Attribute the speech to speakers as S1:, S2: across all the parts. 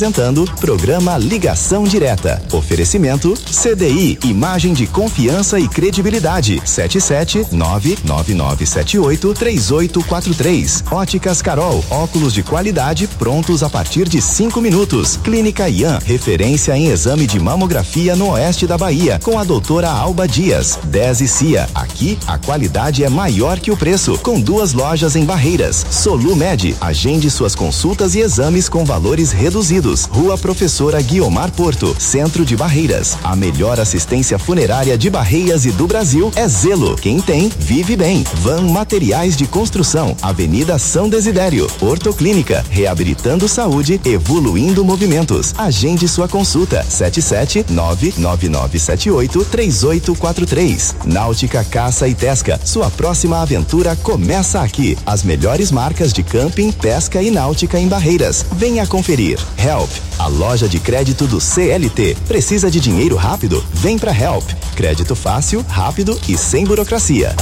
S1: Apresentando programa Ligação Direta. Oferecimento CDI, imagem de confiança e credibilidade. 77999783843. Óticas Carol, óculos de qualidade prontos a partir de 5 minutos. Clínica Ian, referência em exame de mamografia no oeste da Bahia, com a doutora Alba Dias. 10 e CIA, aqui a qualidade é maior que o preço, com 2 lojas em Barreiras. Solumed, agende suas consultas e exames com valores reduzidos. Rua Professora Guiomar Porto, Centro de Barreiras. A melhor assistência funerária de Barreiras e do Brasil é Zelo. Quem tem, vive bem. Van Materiais de Construção, Avenida São Desidério. Ortoclínica, reabilitando saúde, evoluindo movimentos. Agende sua consulta. 77999783843. Náutica Caça e Pesca, sua próxima aventura começa aqui. As melhores marcas de camping, pesca e náutica em Barreiras. Venha conferir. Help, a loja de crédito do CLT. Precisa de dinheiro rápido? Vem pra Help. Crédito fácil, rápido e sem burocracia.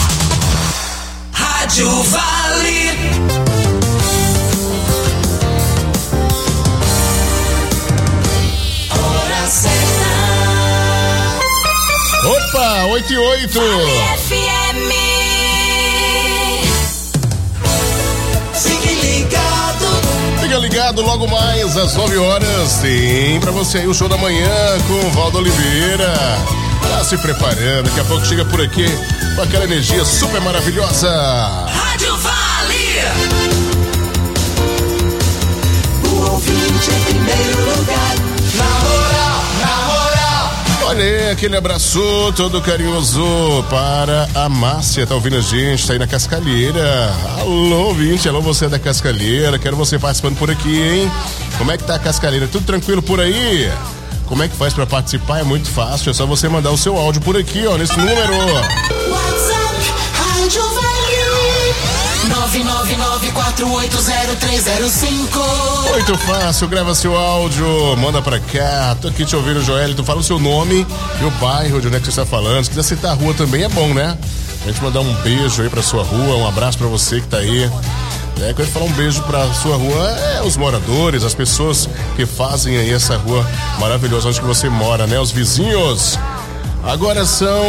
S2: Rádio Vale. Hora certa.
S3: Opa, 8:08.
S2: FM. Fique ligado.
S3: Fica ligado, logo mais às 9 horas. Tem pra você aí o show da manhã com o Valdo Oliveira. Tá se preparando, daqui a pouco chega por aqui com aquela energia super maravilhosa.
S2: Rádio Vale. O ouvinte em primeiro lugar. Na moral, na moral.
S3: Olha aí, aquele abraço todo carinhoso para a Márcia, tá ouvindo a gente, tá aí na Cascalheira. Alô, ouvinte, alô você da Cascalheira, quero você participando por aqui, hein? Como é que tá a Cascalheira? Tudo tranquilo por aí? Como é que faz pra participar? É muito fácil, é só você mandar o seu áudio por aqui, ó, nesse número.
S2: WhatsApp, Rádio Vale. 999480305.
S3: Muito fácil, grava seu áudio, manda pra cá. Tô aqui te ouvindo, Joel. Tu fala o seu nome e o bairro de onde é que você está falando. Se quiser citar a rua também é bom, né? A gente mandar um beijo aí pra sua rua, um abraço pra você que tá aí. Quando a gente falar um beijo pra sua rua, os moradores, as pessoas que fazem aí essa rua maravilhosa onde que você mora, né? Os vizinhos. Agora são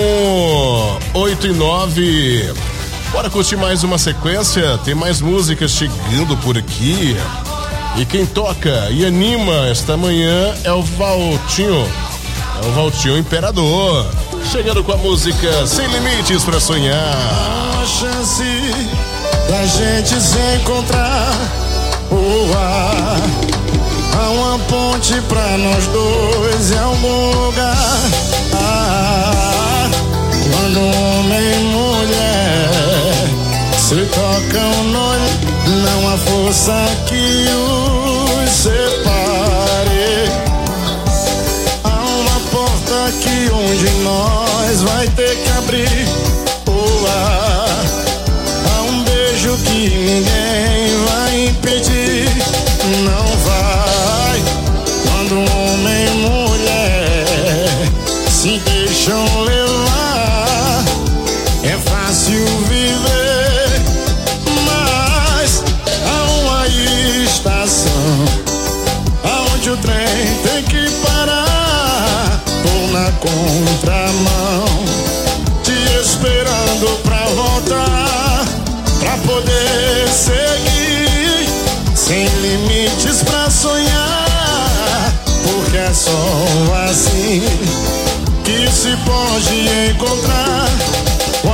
S3: 8:09. Bora curtir mais uma sequência, tem mais músicas chegando por aqui. E quem toca e anima esta manhã é o Valtinho. É o Valtinho Imperador. Chegando com a música Sem Limites pra Sonhar.
S4: A chance da gente se encontrar. Há uma ponte pra nós dois em algum lugar. Quando homem e mulher se tocam no olho, não há força que os separe. Há uma porta que um de nós vai ter que abrir. Há um beijo que ninguém vai impedir. Não vai. Quando homem e mulher se deixam levar, é fácil viver. Mas há uma estação aonde o trem tem que parar. Tô na contramão, te esperando pra voltar, pra poder seguir. Sem limites pra sonhar, porque é só assim que se pode encontrar o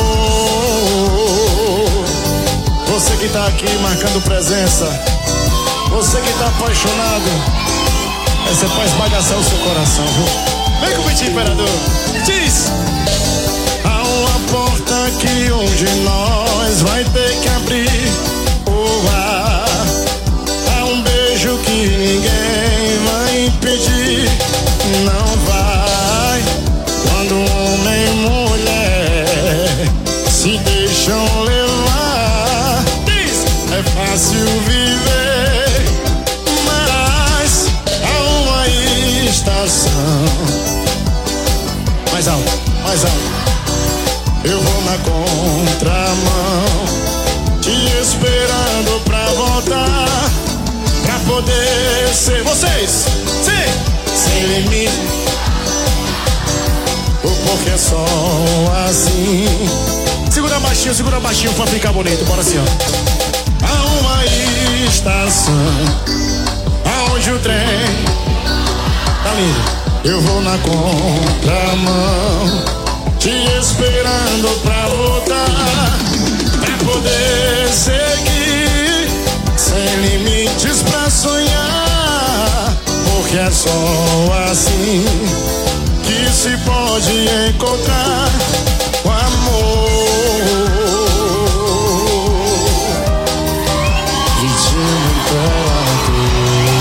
S4: amor. Você que tá aqui marcando presença, você que tá apaixonado, essa é pra esbagaçar o seu coração, viu? Vem com o Vitinho Imperador, diz! Há uma porta que um de nós vai ter que abrir. Há um beijo que ninguém vai impedir. Não vai. Quando homem e mulher se deixam levar, é fácil viver. Mas há uma estação. Mais alto, mais poder ser vocês, sim, sem limite. Porque é só assim. Segura baixinho pra ficar bonito, bora assim, ó. Há uma estação aonde o trem tá lindo. Eu vou na contramão, te esperando pra voltar, pra poder seguir, sem limites pra sonhar. Porque é só assim que se pode encontrar o amor. E te imperador.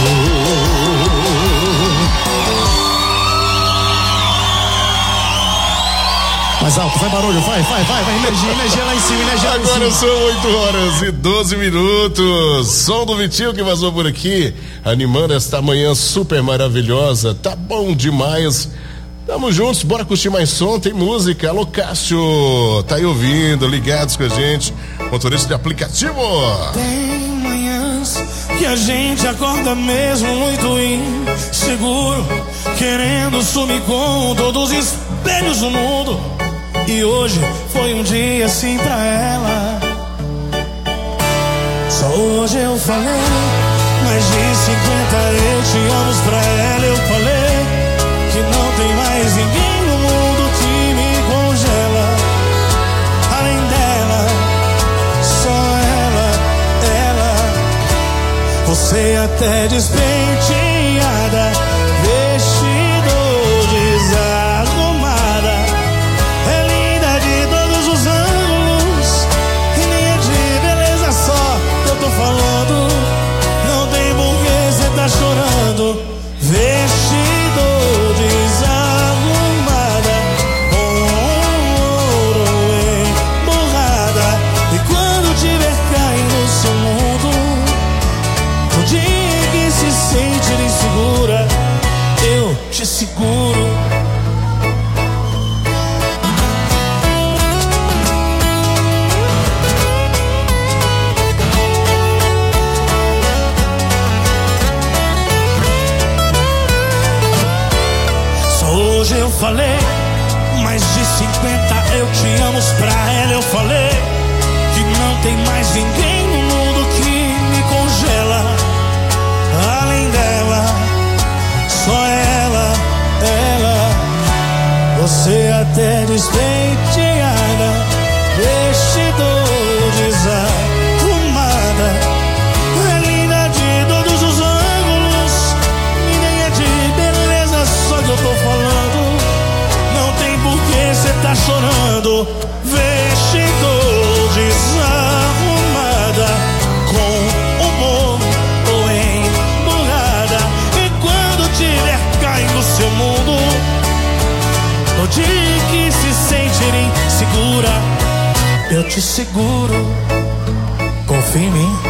S4: Mais alto, vai barulho, vai, energia lá em cima, energia lá em cima.
S3: Agora são 8 horas e 12 minutos. Som do Vitinho que vazou por aqui, animando esta manhã super maravilhosa. Tá bom demais. Tamo juntos, bora curtir mais som, tem música. Alô, Cássio, tá aí ouvindo, ligados com a gente, motorista de aplicativo.
S5: Tem manhãs que a gente acorda mesmo muito inseguro, querendo sumir com todos os espelhos do mundo. E hoje foi um dia assim pra ela. Só hoje eu falei, mais de 50 eu te amo pra ela. Eu falei que não tem mais ninguém no mundo que me congela. Além dela, só ela. Você até despenteada, vestido desarrumada, é linda de todos os ângulos, e nem é de beleza só que eu tô falando. Não tem porquê cê tá chorando. Vestido desarrumada, com ouro emburrada. E quando tiver caindo no seu mundo, o dia que se sentir insegura, eu te seguro. Hoje eu falei, mais de 50 eu te amo pra ela. Eu falei que não tem mais ninguém no mundo que me congela. Além dela, só ela. Você até despenteada, vestido desarrumada, é linda de todos os ângulos, e nem é de beleza só que eu tô falando. Não tem porquê cê tá chorando. Vestido desarrumada, com humor ou emburrada. E quando tiver caindo no seu mundo, no dia que se sentir insegura, eu te seguro. Confia em mim.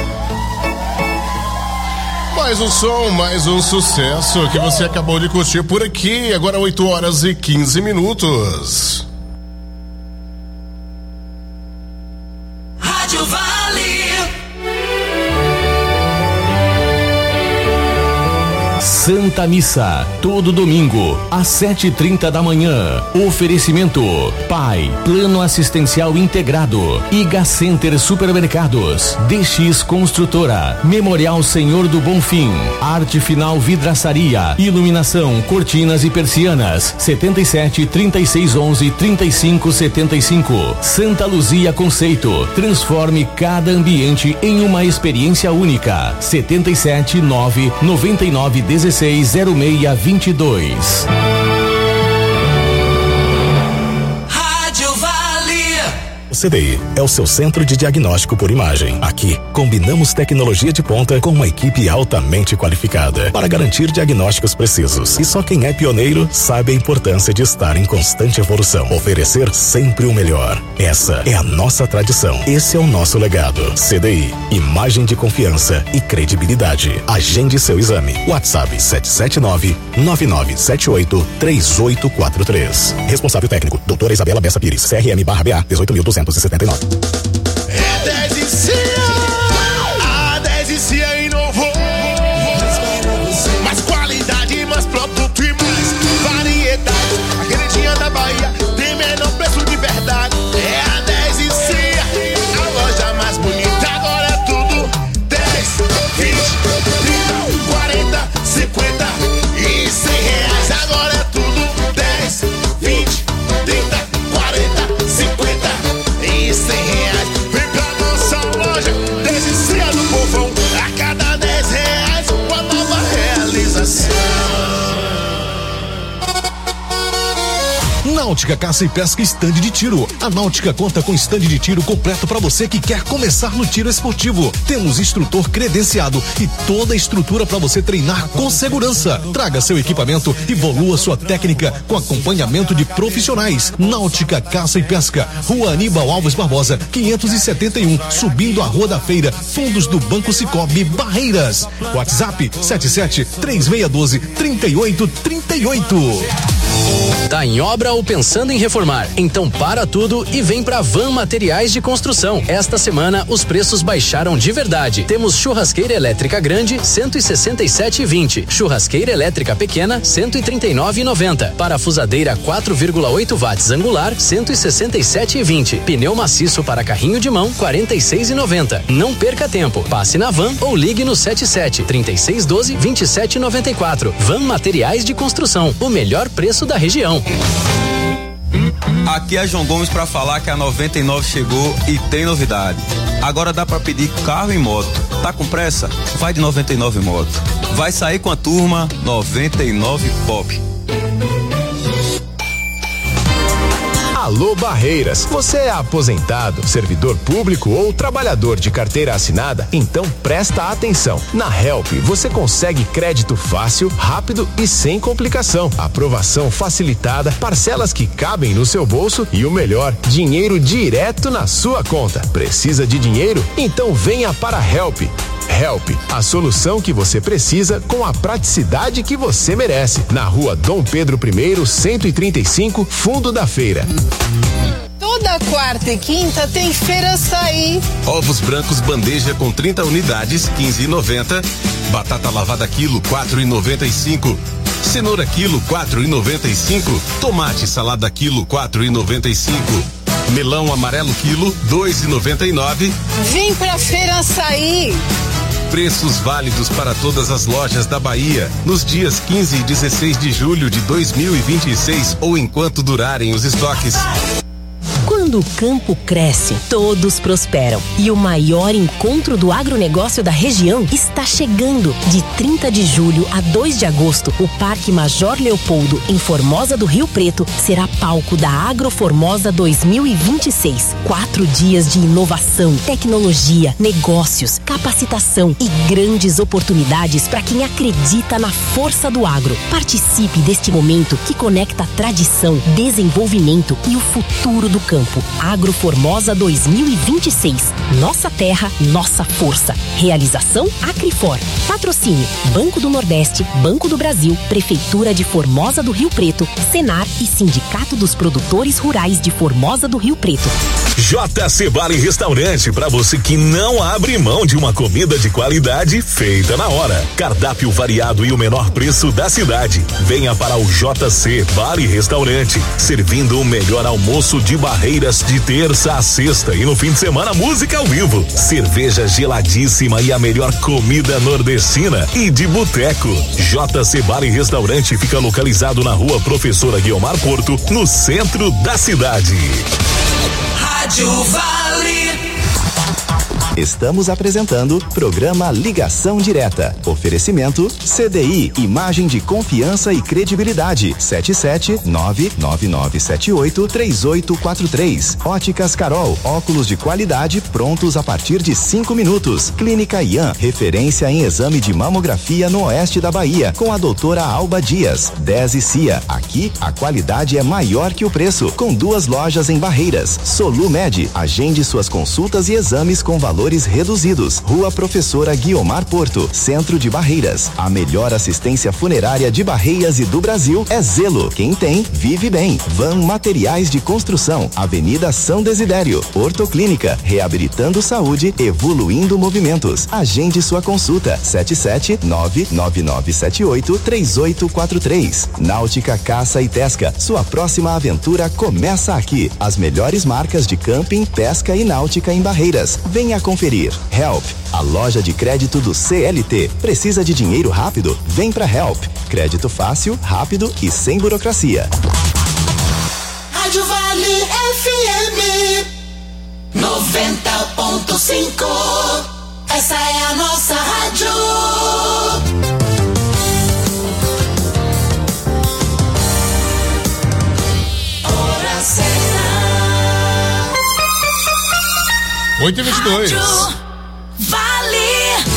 S3: Mais um som, mais um sucesso que você acabou de curtir por aqui. Agora 8 horas e 15 minutos.
S2: Rádio Vale.
S1: Santa Missa, todo domingo, às 7h30 da manhã. Oferecimento: PAI, Plano Assistencial Integrado, Iga Center Supermercados, DX Construtora, Memorial Senhor do Bonfim, Arte Final Vidraçaria, Iluminação, Cortinas e Persianas, 77 36 11 35 75. Santa Luzia Conceito, transforme cada ambiente em uma experiência única. 77 9 99 16 0622.
S2: Rádio Vale.
S1: O CDI é o seu centro de diagnóstico por imagem. Aqui, combinamos tecnologia de ponta com uma equipe altamente qualificada para garantir diagnósticos precisos. E só quem é pioneiro sabe a importância de estar em constante evolução. Oferecer sempre o melhor. Essa é a nossa tradição. Esse é o nosso legado. CDI, imagem de confiança e credibilidade. Agende seu exame. WhatsApp 779-9978-3843. Responsável técnico, doutora Isabela Bessa Pires, CRM/BA 18.279.
S4: É 10 e Cia, a 10 e Cia inovou.
S6: Náutica Caça e Pesca Stand de Tiro. A Náutica conta com stand de tiro completo para você que quer começar no tiro esportivo. Temos instrutor credenciado e toda a estrutura para você treinar com segurança. Traga seu equipamento e evolua sua técnica com acompanhamento de profissionais. Náutica Caça e Pesca, Rua Aníbal Alves Barbosa, 571, subindo a Rua da Feira, fundos do Banco Cicobi, Barreiras. WhatsApp 77-3612-3838.
S7: Tá em obra ou pensando em reformar? Então para tudo e vem pra Van Materiais de Construção. Esta semana os preços baixaram de verdade. Temos churrasqueira elétrica grande 167,20, churrasqueira elétrica pequena 139,90, parafusadeira 4,8 watts angular 167,20, pneu maciço para carrinho de mão 46,90. Não perca tempo, passe na Van ou ligue no 77-3612-2794. Van Materiais de Construção, o melhor preço da região.
S8: Aqui é João Gomes para falar que a 99 chegou e tem novidade. Agora dá para pedir carro e moto. Tá com pressa? Vai de 99 Moto. Vai sair com a turma 99 Pop.
S1: Alô Barreiras, você é aposentado, servidor público ou trabalhador de carteira assinada? Então presta atenção. Na Help você consegue crédito fácil, rápido e sem complicação. Aprovação facilitada, parcelas que cabem no seu bolso e o melhor, dinheiro direto na sua conta. Precisa de dinheiro? Então venha para a Help. Help, a solução que você precisa com a praticidade que você merece. Na Rua Dom Pedro I, 135, Fundo da Feira.
S9: Toda quarta e quinta tem Feira Açaí.
S10: Ovos brancos bandeja com 30 unidades, 15,90. Batata lavada quilo, 4,95. Cenoura quilo, 4,95. Tomate salada quilo, 4,95. Melão amarelo quilo, 2,99.
S9: Vem pra Feira Açaí.
S10: Preços válidos para todas as lojas da Bahia nos dias 15 e 16 de julho de 2026 ou enquanto durarem os estoques.
S11: Quando o campo cresce, todos prosperam. E o maior encontro do agronegócio da região está chegando. De 30 de julho a 2 de agosto, o Parque Major Leopoldo, em Formosa do Rio Preto, será palco da Agroformosa 2026. 4 dias de inovação, tecnologia, negócios, capacitação e grandes oportunidades para quem acredita na força do agro. Participe deste momento que conecta tradição, desenvolvimento e o futuro do campo. Agroformosa 2026. Nossa terra, nossa força. Realização Acrifor. Patrocínio Banco do Nordeste, Banco do Brasil, Prefeitura de Formosa do Rio Preto, Senar e Sindicato dos Produtores Rurais de Formosa do Rio Preto.
S6: JC Bar e Restaurante, para você que não abre mão de uma comida de qualidade feita na hora. Cardápio variado e o menor preço da cidade. Venha para o JC Bar e Restaurante, servindo o melhor almoço de Barreiras de terça a sexta e no fim de semana música ao vivo, cerveja geladíssima e a melhor comida nordestina e de boteco. JC Bar e Restaurante fica localizado na Rua Professora Guiomar Porto, no centro da cidade.
S2: Rádio Vale.
S1: Estamos apresentando programa Ligação Direta. Oferecimento CDI, imagem de confiança e credibilidade. 77999783843. Óticas Carol, óculos de qualidade prontos a partir de 5 minutos. Clínica Ian, referência em exame de mamografia no oeste da Bahia, com a doutora Alba Dias. 10 e CIA, aqui a qualidade é maior que o preço, com 2 lojas em Barreiras. Solumed, agende suas consultas e exames com valores reduzidos. Rua Professora Guiomar Porto, centro de Barreiras. A melhor assistência funerária de Barreiras e do Brasil é Zelo. Quem tem, vive bem. Van Materiais de Construção, Avenida São Desidério. Ortoclínica, reabilitando saúde, evoluindo movimentos. Agende sua consulta. 77999783843. Náutica Caça e Pesca, sua próxima aventura começa aqui. As melhores marcas de camping, pesca e náutica em Barreiras. Venha conferir. Help, a loja de crédito do CLT. Precisa de dinheiro rápido? Vem pra Help. Crédito fácil, rápido e sem burocracia.
S2: Rádio Vale FM 90.5. Essa é a nossa rádio.
S3: 8h22.
S2: Vale.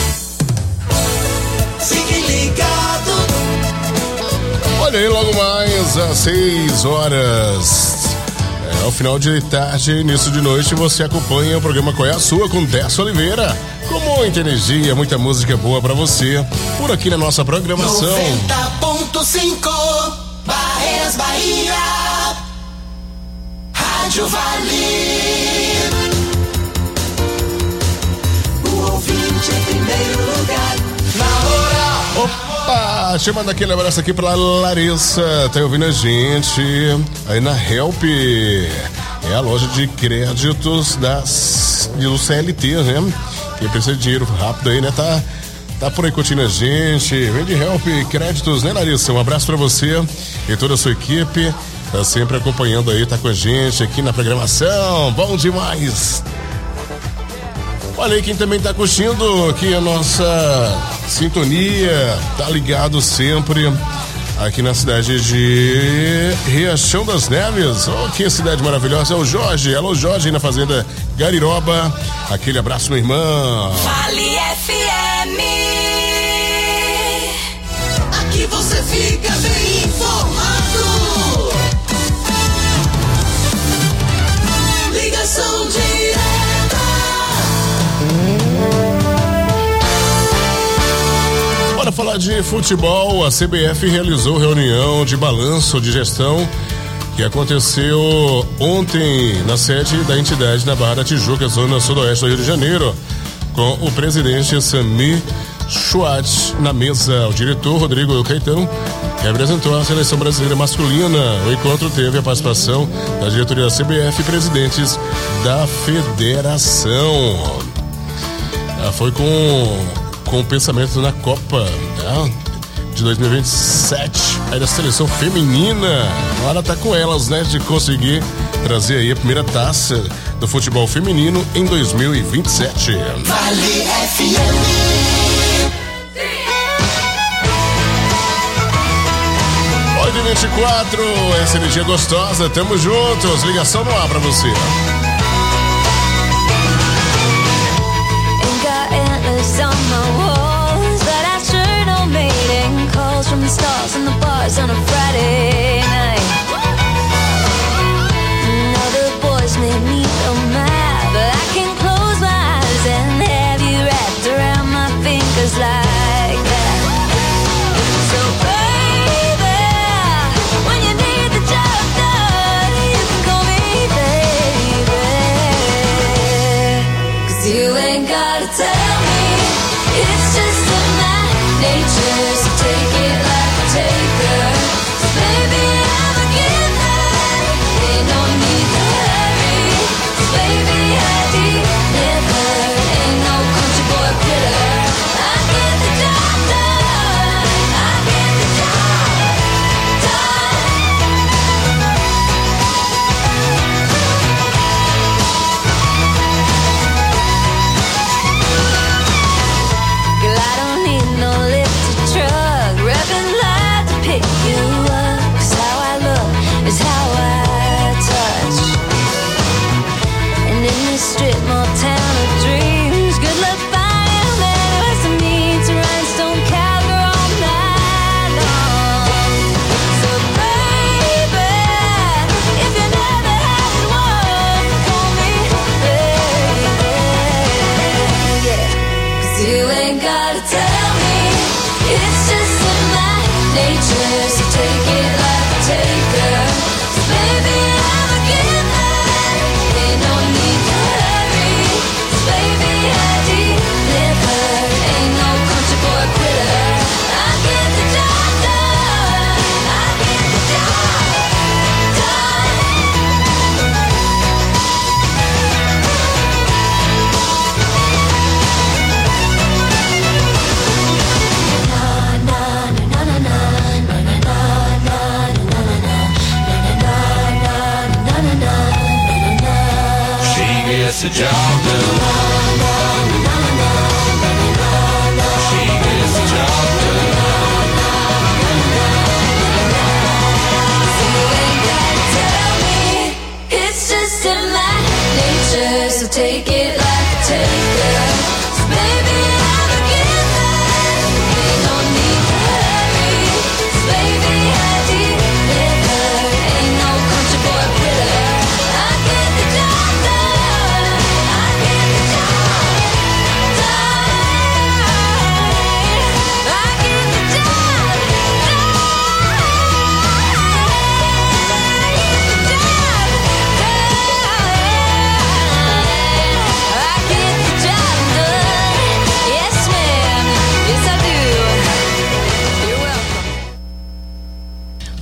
S2: Fique ligado.
S3: Olha aí, logo mais às 6 horas. Ao final de tarde, início de noite, você acompanha o programa Qual é a Sua com Décio Oliveira. Com muita energia, muita música boa pra você, por aqui na nossa programação.
S2: 90.5 Barreiras Bahia. Rádio Vale. O ouvinte em primeiro lugar. Na hora.
S3: Opa, chamando aquele abraço aqui pra Larissa, tá ouvindo a gente aí na Help, é a loja de créditos do CLT, né? Quem precisa de dinheiro rápido aí, né? Tá por aí curtindo a gente, vem de Help Créditos, né, Larissa? Um abraço pra você e toda a sua equipe, tá sempre acompanhando aí, tá com a gente aqui na programação, bom demais! Olha aí quem também tá curtindo aqui a nossa sintonia, tá ligado sempre aqui na cidade de Riachão das Neves. Oh, que cidade maravilhosa, é o Jorge. Alô, Jorge, na fazenda Gariroba. Aquele abraço, meu irmão.
S2: Vale FM. Aqui você fica bem informado. Ligação direta.
S3: Para falar de futebol, a CBF realizou reunião de balanço de gestão que aconteceu ontem na sede da entidade na Barra da Tijuca, zona sudoeste do Rio de Janeiro, com o presidente Sami Schwartz na mesa. O diretor Rodrigo Caetano representou a seleção brasileira masculina. O encontro teve a participação da diretoria da CBF e presidentes da federação. Foi com o pensamento na Copa, né, de 2027, aí da seleção feminina. Agora tá com elas, né, de conseguir trazer aí a primeira taça do futebol feminino em 2027.
S2: Vale FM.
S3: Oi, de 24, essa energia gostosa, tamo juntos, ligação no ar pra você.
S12: From the stars and the bars on a Friday night. Other boys made me so mad, but I can close my eyes and have you wrapped around my fingers like that. So baby, when you need the job done, you can call me baby. 'Cause you ain't gotta tell me, it's just in my nature. So take it like a taker. So baby, I'm a giver. Ain't no need to hurry. So baby, I deliver. Ain't no country boy quitter. I get the job done. I get the job done. Girl, I don't need no lifted truck, rubbing light to pick you up. 'Cause how I look is how I touch. And in this strip mall town of dreams, good luck finding a man who has some needs, rhinestone cowgirl all night long. So baby, if you never had one, call me baby. Yeah. 'Cause you ain't gotta tell me, it's just in my nature. So take it like a taker. So baby, I'm a giver. Ain't no need to hurry. So baby, I deliver. Ain't no country boy quitter. I get the job done. I get the job done.
S2: She gets the job done. She gets the job done.
S12: You ain't gotta tell me, it's just in my nature. So take it like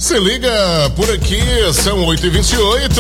S3: Se liga por aqui, são 8h28.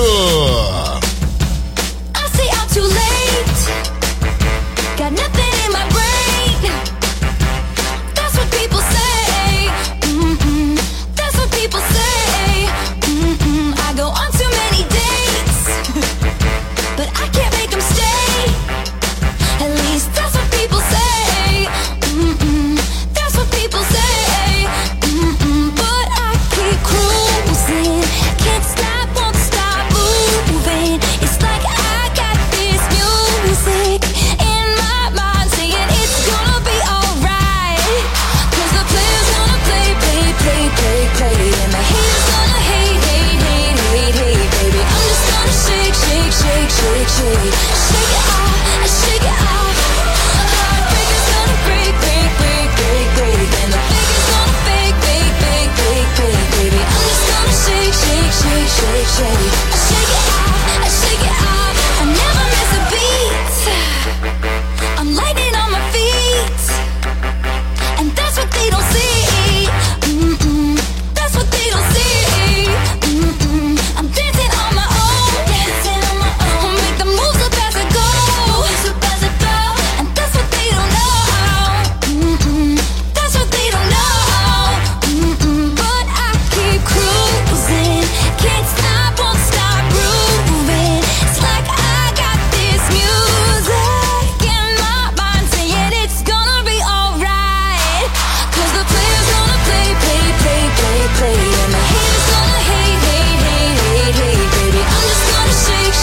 S12: I say I'm too late. Got nothing in my brain. That's what people say. That's what people say. I go on too many dates, but I can't make them stay. At least that's what people say. That's what people say. But I keep cruising. Can't stop, won't stop moving. It's like I got this music in my mind saying it's gonna be alright. 'Cause the player's gonna play. And the haters gonna hate, baby. I'm just gonna shake. Shake it off, shake it off. Heartbreaker's gonna break. And the faker's gonna fake, baby. I'm just gonna shake. Shake it off, I never miss a beat. I'm lightning on my feet. And that's what they don't see. That's what they don't see. I'm dancing on my own. Make the moves up as I go. And that's what they don't know. That's what they don't know. But I keep cruising. Can't stop, won't stop grooving. It's like I got this music in my mind saying it's gonna be alright. 'Cause the player's gonna play. And the haters gonna hate, baby. I'm just gonna shake.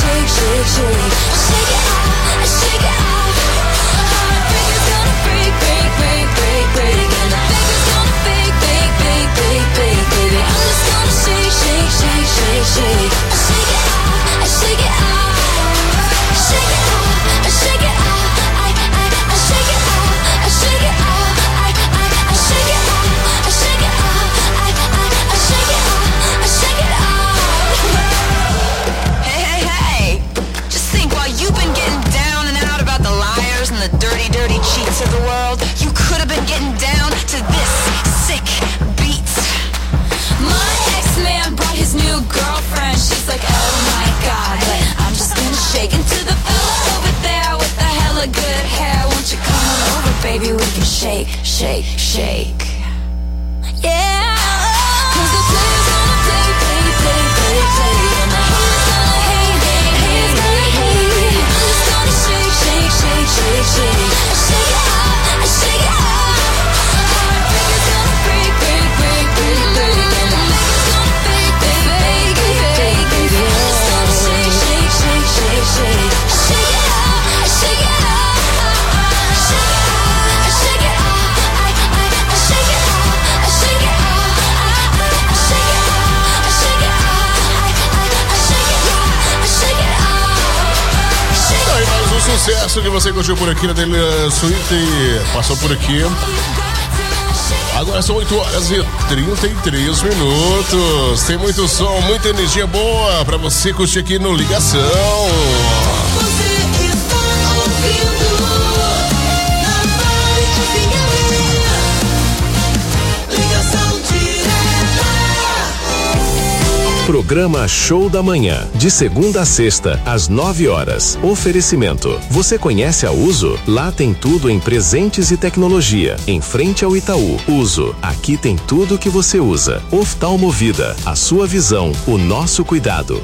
S12: Shake it off. Heartbreaker's gonna break. And the faker's gonna fake, baby. I'm just gonna shake. Shake it off. Shake it off. I shake it off. I shake it off. I shake it off. I shake it off. I shake it off. Hey. Just think, while you've been getting down and out about the liars and the dirty cheats of the world, you could have been getting down to this sick beat. My ex-man brought his new girlfriend. She's like, oh my God, but I'm just gonna shake into the fella over there with the hella good hair. Won't you come on over, baby? We can shake. Yeah. 'Cause the player's gonna play. And the haters gonna hate. I'm just gonna shake. Shake it off. I shake it off. Heartbreaker's gonna break. And the faker's gonna fake, baby. I'm just gonna shake. Shake it off. Shake it off. I shake it off. I shake it
S3: Aí mais um sucesso que você curtiu por aqui na Daily Suite. Passou por aqui. Agora são 8h33. Tem muito som, muita energia boa pra você curtir aqui no Ligação.
S6: Programa Show da Manhã, de segunda a sexta, às 9h. Oferecimento. Você conhece a Uso? Lá tem tudo em presentes e tecnologia. Em frente ao Itaú. Uso. Aqui tem tudo que você usa. Oftalmovida. A sua visão, o nosso cuidado.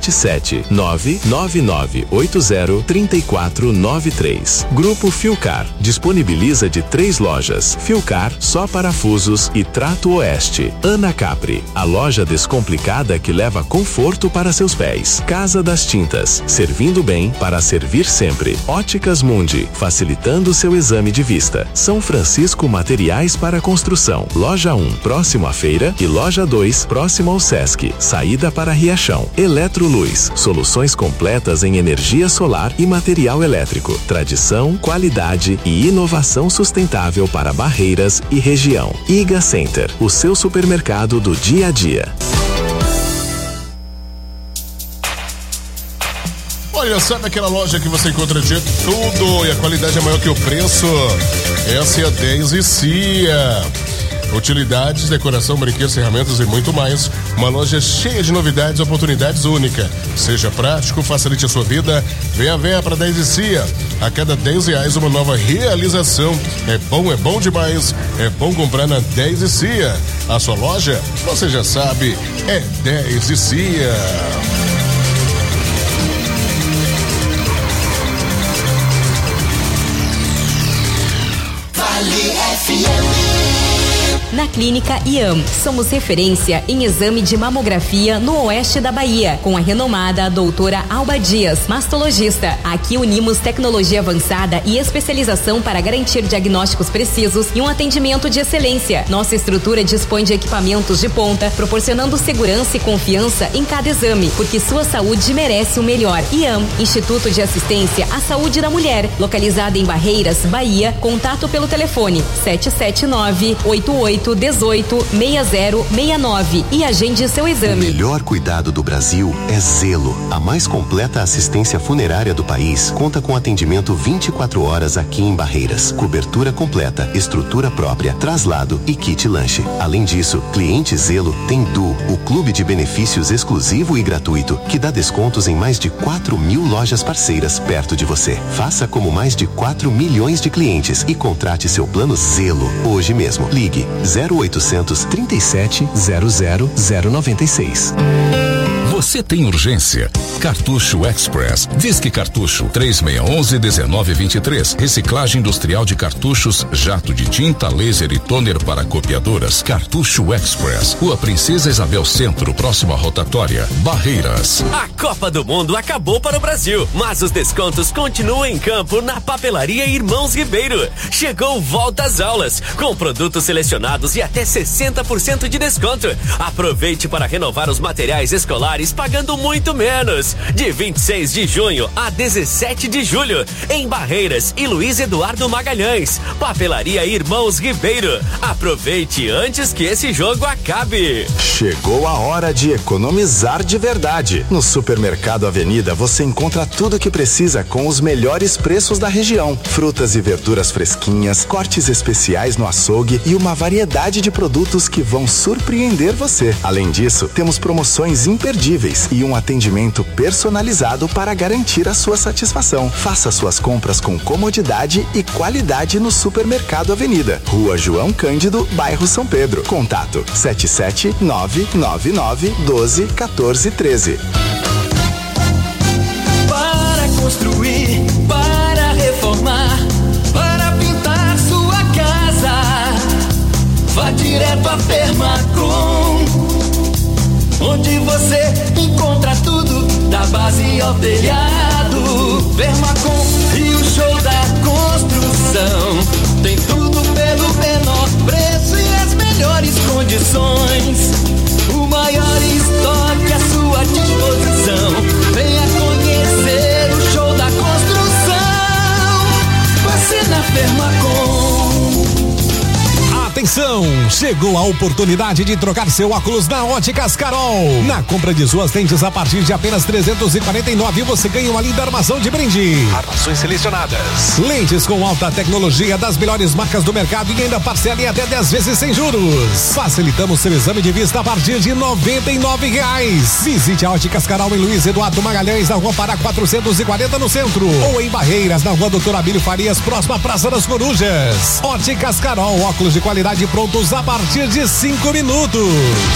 S6: 77999803493. Grupo Filcar. Disponibiliza de 3 lojas. Filcar, só parafusos e Trato Oeste. Ana Capri. A loja descomplicada que leva conforto para seus pés. Casa das Tintas, servindo bem para servir sempre. Óticas Mundi, facilitando seu exame de vista. São Francisco Materiais para Construção. Loja 1, próximo à feira, e Loja 2, próximo ao Sesc. Saída para Riachão. Eletroluz, soluções completas em energia solar e material elétrico. Tradição, qualidade e inovação sustentável para Barreiras e região. Iga Center, o seu supermercado do dia a dia.
S3: Olha, sabe aquela loja que você encontra de tudo e a qualidade é maior que o preço? Essa é a 10 e Cia. utilidades, decoração, brinquedos, ferramentas e muito mais. Uma loja cheia de novidades e oportunidades única. Seja prático, facilite a sua vida. Venha para 10 e Cia. A cada R$10 uma nova realização. É bom demais. É bom comprar na 10 e Cia. A sua loja, você já sabe, é 10 e Cia.
S13: Na Clínica IAM, somos referência em exame de mamografia no oeste da Bahia, com a renomada doutora Alba Dias, mastologista. Aqui unimos tecnologia avançada e especialização para garantir diagnósticos precisos e um atendimento de excelência. Nossa estrutura dispõe de equipamentos de ponta, proporcionando segurança e confiança em cada exame, porque sua saúde merece o melhor. IAM, Instituto de Assistência à Saúde da Mulher, localizada em Barreiras, Bahia. Contato pelo telefone 779-8818-6069 e agende seu exame.
S14: O melhor cuidado do Brasil é Zelo. A mais completa assistência funerária do país conta com atendimento 24 horas aqui em Barreiras. Cobertura completa, estrutura própria, traslado e kit lanche. Além disso, cliente Zelo tem Du, o clube de benefícios exclusivo e gratuito, que dá descontos em mais de 4.000 lojas parceiras perto de você. Faça como mais de 4 milhões de clientes e contrate seu plano Zelo hoje mesmo. Ligue 0800 37 00 096.
S15: Você tem urgência? Cartucho Express. Disque Cartucho 3611-1923. Reciclagem industrial de cartuchos, jato de tinta, laser e toner para copiadoras. Cartucho Express. Rua Princesa Isabel Centro, próxima rotatória, Barreiras.
S16: A Copa do Mundo acabou para o Brasil, mas os descontos continuam em campo na Papelaria Irmãos Ribeiro. Chegou Volta às Aulas, com produtos selecionados e até 60% de desconto. Aproveite para renovar os materiais escolares pagando muito menos. De 26 de junho a 17 de julho, em Barreiras e Luiz Eduardo Magalhães. Papelaria Irmãos Ribeiro. Aproveite antes que esse jogo acabe.
S1: Chegou a hora de economizar de verdade. No Supermercado Avenida você encontra tudo o que precisa com os melhores preços da região. Frutas e verduras fresquinhas, cortes especiais no açougue e uma variedade de produtos que vão surpreender você. Além disso, temos promoções imperdíveis e um atendimento personalizado para garantir a sua satisfação. Faça suas compras com comodidade e qualidade no Supermercado Avenida, Rua João Cândido, bairro São Pedro. Contato 77999121413.
S2: Para construir, para reformar, para pintar sua casa, vá direto a Permacom, onde você encontra tudo, da base ao telhado. Permacom e o show da construção, tem tudo pelo menor preço e as melhores condições. O maior estoque à sua disposição. Venha conhecer o show da construção, você na Permacom.
S17: Atenção! Chegou a oportunidade de trocar seu óculos na Óticas Carol. Na compra de suas lentes a partir de apenas R$349, você ganha uma linda armação de brinde.
S15: Armações selecionadas.
S17: Lentes com alta tecnologia das melhores marcas do mercado e ainda parcela em até 10 vezes sem juros. Facilitamos seu exame de vista a partir de R$99. Visite a Óticas Carol em Luiz Eduardo Magalhães, na Rua Pará 440 no centro. Ou em Barreiras, na Rua Doutor Abílio Farias, próxima à Praça das Corujas. Óticas Carol, óculos de qualidade prontos a partir de 5 minutos.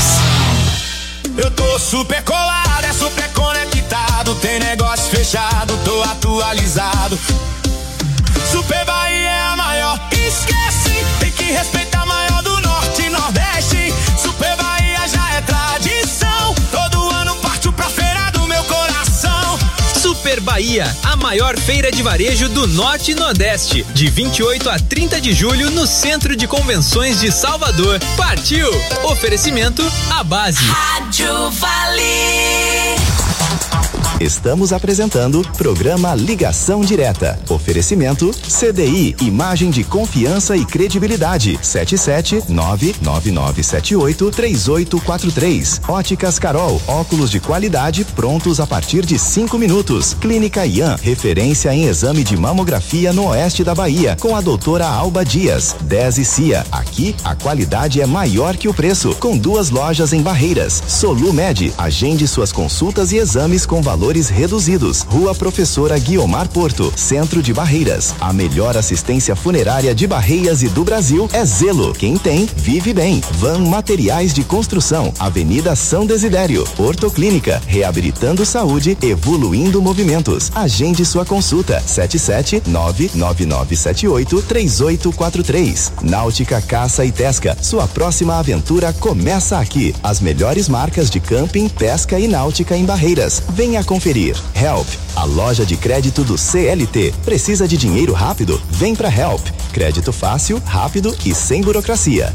S5: Eu tô super colado, é super conectado, tem negócio fechado, tô atualizado. Super Bahia é a maior, esquece, tem que respeitar a maior do Norte e Nordeste. Super Bahia já é tradição, todo ano parto pra feira do meu coração.
S18: Super Bahia, a maior feira de varejo do Norte e Nordeste, de 28 a 30 de julho no Centro de Convenções de Salvador. Partiu! Oferecimento à base.
S2: Rádio Vale.
S1: Estamos apresentando programa Ligação Direta. Oferecimento CDI, imagem de confiança e credibilidade. 77999783843. Óticas Carol, óculos de qualidade prontos a partir de 5 minutos. Clínica Ian, referência em exame de mamografia no oeste da Bahia, com a doutora Alba Dias. 10 e CIA, aqui a qualidade é maior que o preço, com 2 lojas em Barreiras. Solumed, agende suas consultas e exames com valores reduzidos. Rua Professora Guiomar Porto, Centro de Barreiras. A melhor assistência funerária de Barreiras e do Brasil é Zelo. Quem tem, vive bem. Van Materiais de Construção, Avenida São Desidério. Ortoclínica, reabilitando saúde, evoluindo movimentos. Agende sua consulta. 77999783843. Náutica Caça e Pesca, sua próxima aventura começa aqui. As melhores marcas de camping, pesca e náutica em Barreiras. Venha conferir. Help, a loja de crédito do CLT. Precisa de dinheiro rápido? Vem pra Help. Crédito fácil, rápido e sem burocracia.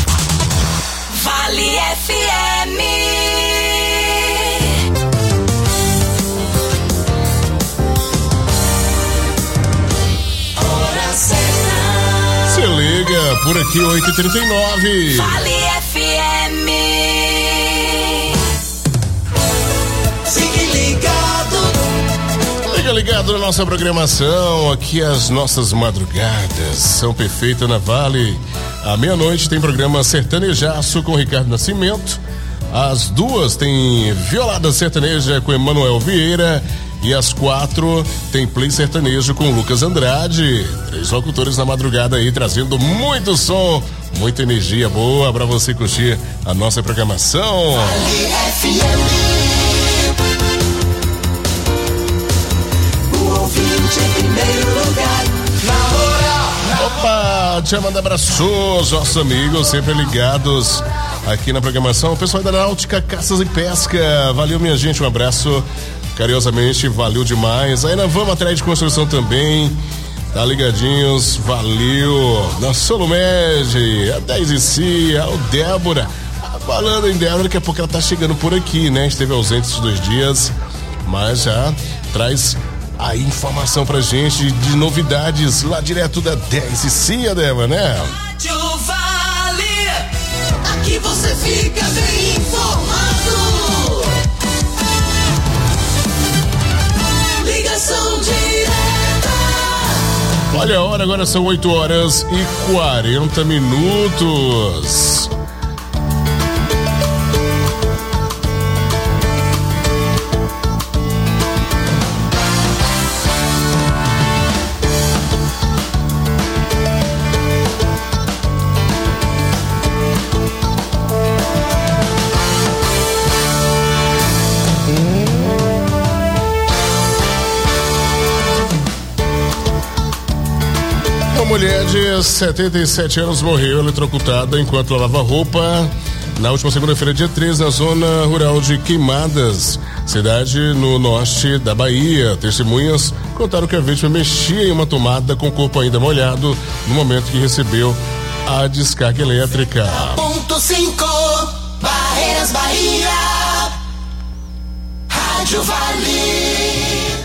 S2: Vale FM. Hora certa.
S3: Se liga, por aqui 8h39.
S2: Vale FM. Fique ligado.
S3: Fica ligado na nossa programação. Aqui as nossas madrugadas são perfeitas na Vale. À meia-noite tem programa Sertanejaço com Ricardo Nascimento. Às 2 tem Violada Sertaneja com Emanuel Vieira. E às 4 tem Play Sertanejo com Lucas Andrade. 3 locutores na madrugada aí, trazendo muito som, muita energia boa pra você curtir a nossa programação.
S2: Vale FM. O ouvinte em primeiro lugar. Na hora.
S3: Opa, te manda abraços, nossos amigos sempre ligados aqui na programação. O pessoal da Náutica Caças e Pesca, valeu minha gente, um abraço carinhosamente, valeu demais. Aí na Van Materiais de Construção também, tá ligadinhos, valeu. Na Solumed, a 10 e Cia, o Débora, falando em Débora, daqui a pouco ela tá chegando por aqui, né? Esteve ausente esses 2 dias, mas já traz a informação pra gente de novidades lá direto da 10 e Cia, Débora, né?
S2: Rádio Vale, aqui você fica bem informado. Ligação direta.
S3: Olha a hora, agora são 8h40. Mulher de 77 anos morreu eletrocutada enquanto lavava roupa na última segunda-feira, dia 13, na zona rural de Queimadas, cidade no norte da Bahia. Testemunhas contaram que a vítima mexia em uma tomada com o corpo ainda molhado no momento que recebeu a descarga elétrica.
S2: Ponto 5, Barreiras, Bahia. Rádio Vale.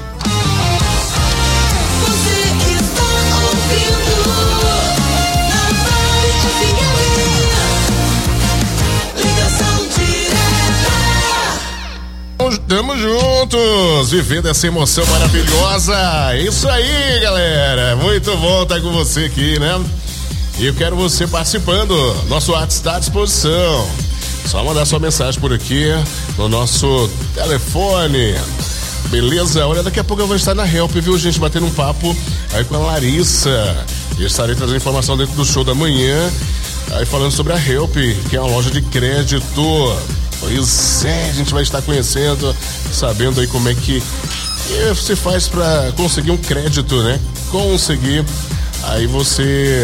S3: Tamo juntos, vivendo essa emoção maravilhosa. Isso aí, galera. Muito bom estar com você aqui, né? E eu quero você participando. Nosso WhatsApp está à disposição. Só mandar sua mensagem por aqui no nosso telefone. Beleza? Olha, daqui a pouco eu vou estar na Help, viu, gente? Batendo um papo aí com a Larissa. E estarei trazendo informação dentro do show da manhã. Aí falando sobre a Help, que é uma loja de crédito. Pois é, a gente vai estar conhecendo, sabendo aí como é que você faz para conseguir um crédito, né? Conseguir aí você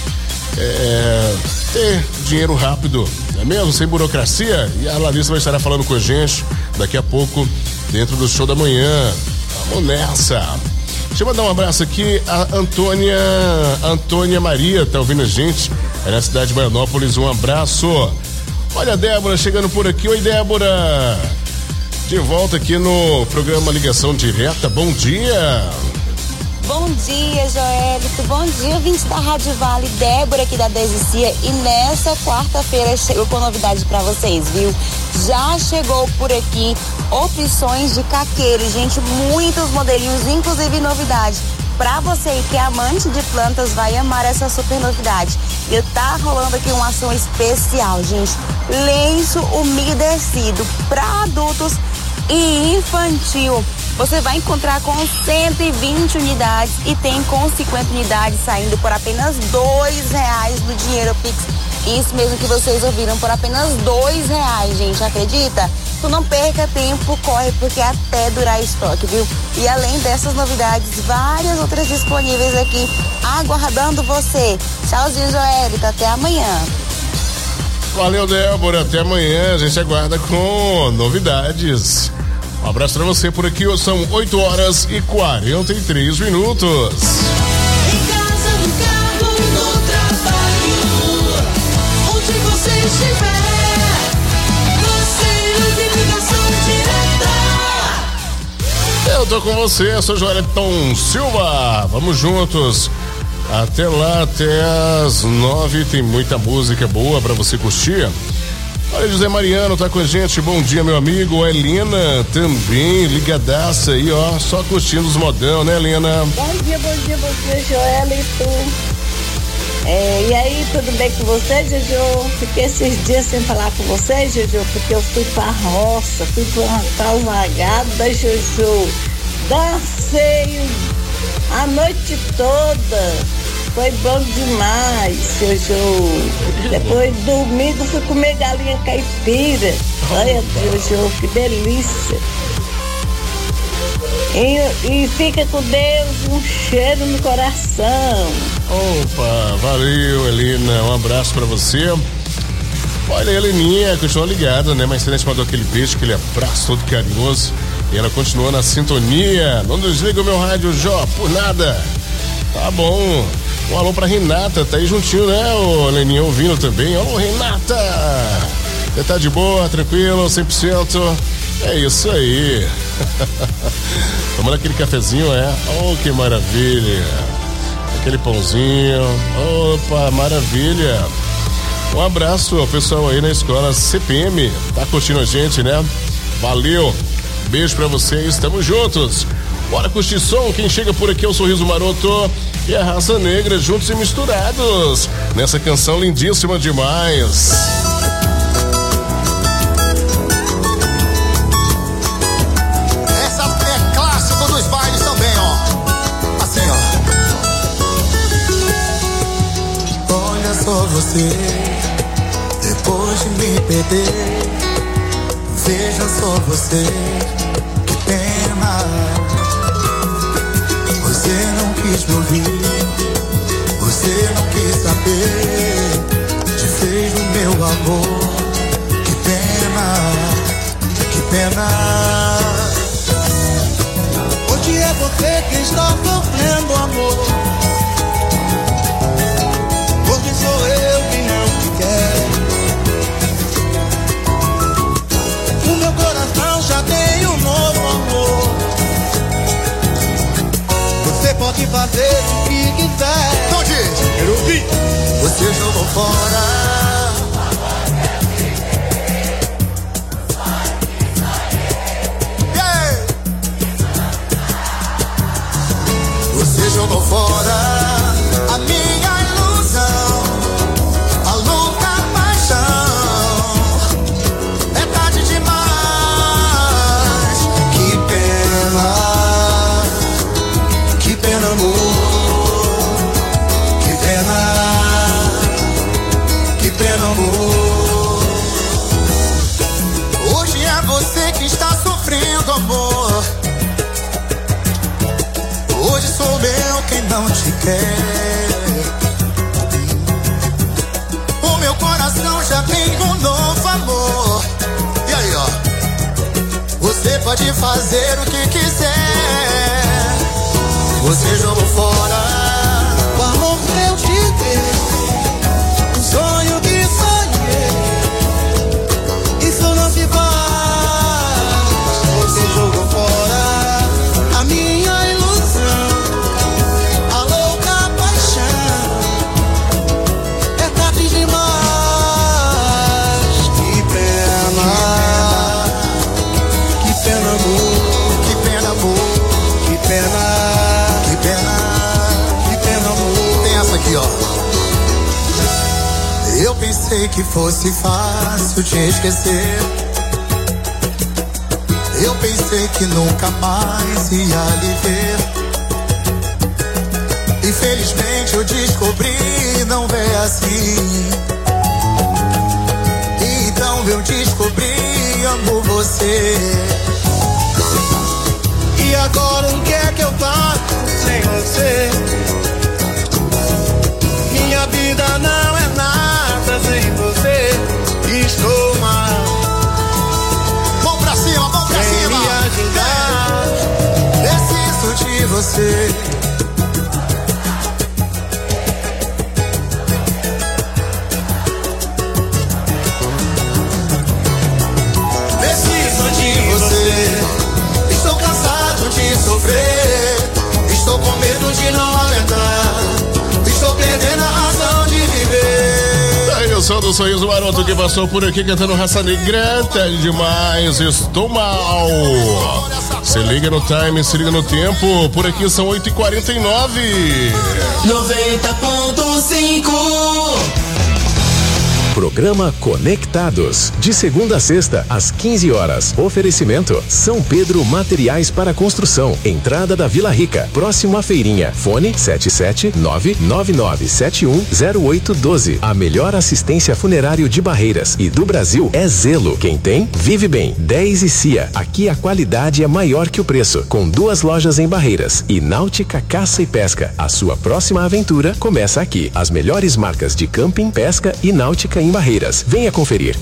S3: ter dinheiro rápido, não é mesmo? Sem burocracia. E a Larissa vai estar falando com a gente daqui a pouco dentro do show da manhã. Vamos nessa. Deixa eu mandar um abraço aqui a Antônia Maria, tá ouvindo a gente? É na cidade de Baianópolis, um abraço. Olha a Débora chegando por aqui. Oi, Débora. De volta aqui no programa Ligação Direta. Bom dia.
S19: Bom dia, Joelito. Bom dia, ouvintes da Rádio Vale. Débora aqui da Dezicia. E nessa quarta-feira chegou com novidade pra vocês, viu? Já chegou por aqui opções de caqueiro, gente, muitos modelinhos, inclusive novidade. Pra você que é amante de plantas, vai amar essa super novidade. E tá rolando aqui uma ação especial, gente. Lenço umedecido pra adultos e infantil. Você vai encontrar com 120 unidades e tem com 50 unidades saindo por apenas R$2 no Dinheiro Pix. Isso mesmo que vocês ouviram, por apenas R$2, gente, acredita? Tu não perca tempo, corre, porque até durar estoque, viu? E além dessas novidades, várias outras disponíveis aqui, aguardando você. Tchauzinho, Joelito, até amanhã.
S3: Valeu, Débora, até amanhã, a gente aguarda com novidades. Um abraço pra você por aqui, são 8h43.
S2: Em casa, no carro, no trabalho, onde você estiver, você ouve Ligação Direta.
S3: Eu tô com você, eu sou Joelton Silva, vamos juntos. Até lá, até as 9, tem muita música boa pra você curtir. Olha, José Mariano tá com a gente, bom dia, meu amigo. A Helena também, ligadaça aí, ó, só curtindo os modão, né, Helena?
S20: Bom dia, Joelito. E aí, tudo bem com você, Jojo? Fiquei esses dias sem falar com você, Jojo, porque eu fui pra roça, fui pra uma cavalgada, Jojo. Dancei a noite toda. Foi bom demais, Jojo. Depois, domingo, fui comer galinha caipira. Olha, Jojo, que delícia. E fica com Deus, um cheiro no coração.
S3: Opa, valeu, Helena. Um abraço pra você. Olha, a Heleninha continua ligada, né? Mas a gente mandou aquele beijo, aquele abraço todo carinhoso. E ela continua na sintonia. Não desliga o meu rádio, Jó, por nada. Tá bom. Um alô pra Renata, tá aí juntinho, né? O Leninha ouvindo também. Alô, Renata! Você tá de boa, tranquilo, 100%? É isso aí. Tomando aquele cafezinho, Oh, que maravilha. Aquele pãozinho. Opa, maravilha. Um abraço ao pessoal aí na escola CPM. Tá curtindo a gente, né? Valeu. Beijo pra vocês, tamo juntos. Bora curtir som, quem chega por aqui é o Sorriso Maroto e a Raça Negra, juntos e misturados, nessa canção lindíssima demais.
S21: Essa é clássico dos bailes também, ó. Assim, ó. Olha só você, depois de me perder, veja só você, que pena. Você não quis me ouvir, você não quis saber, te fez o meu amor. Que pena, que pena. Hoje é você quem está sofrendo, amor. Hoje sou eu quem não te quer. O meu coração já tem um novo amor. Você pode fazer o que quiser. Então diz, quero ouvir. Você jogou fora. Yeah. Você jogou fora a minha ilusão, a louca paixão. É tarde demais. Que pena. Que pena, amor, que pena, amor. Hoje é você que está sofrendo, amor. Hoje sou eu quem não te quer. O meu coração já tem um novo amor. E aí, ó, você pode fazer o que quiser. Você jogou fora o amor que eu te dei, o sonho que sonhei. Isso não se faz. pensei que fosse fácil te esquecer. Eu pensei que nunca mais ia lhe ver. Infelizmente eu descobri, não é assim. Então eu descobri, amo você. E agora o que é que eu faço sem você? Minha vida não é nada sem você. Estou mal. Mão pra cima, mão pra cima. Me ajudar. Preciso de você. Preciso de você. Estou cansado de sofrer. Estou com medo de não aguentar. Estou perdendo a razão de viver.
S3: Aí o som do sorriso maroto que passou por aqui cantando Raça Negra, tá demais, estou mal. Se liga no time, se liga no tempo, por aqui são 8h49.
S2: 90.5.
S1: Programa Conectados, de segunda a sexta, às 15 horas. Oferecimento: São Pedro Materiais para Construção, entrada da Vila Rica, próximo à feirinha. Fone 77999710812. A melhor assistência funerário de Barreiras e do Brasil é Zelo. Quem tem, vive bem. 10 e Cia, aqui a qualidade é maior que o preço. Com 2 lojas em Barreiras e Náutica Caça e Pesca. A sua próxima aventura começa aqui. As melhores marcas de camping, pesca e náutica em Barreiras. Venha conferir.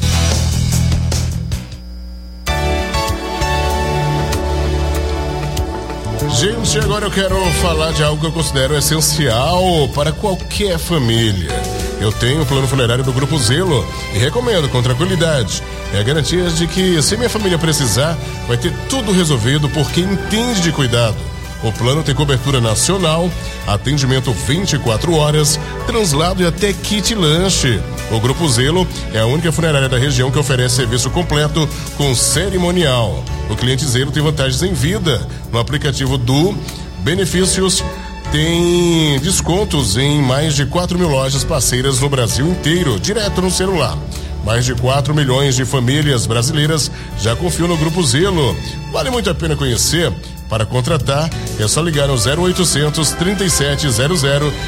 S3: Gente, agora eu quero falar de algo que eu considero essencial para qualquer família. Eu tenho o plano funerário do Grupo Zelo e recomendo com tranquilidade. É a garantia de que, se minha família precisar, vai ter tudo resolvido por quem entende de cuidado. O plano tem cobertura nacional, atendimento 24 horas, translado e até kit lanche. O Grupo Zelo é a única funerária da região que oferece serviço completo com cerimonial. O cliente Zelo tem vantagens em vida. No aplicativo do Benefícios tem descontos em mais de 4 mil lojas parceiras no Brasil inteiro, direto no celular. Mais de 4 milhões de famílias brasileiras já confiam no Grupo Zelo. Vale muito a pena conhecer. Para contratar, é só ligar no 0800 3700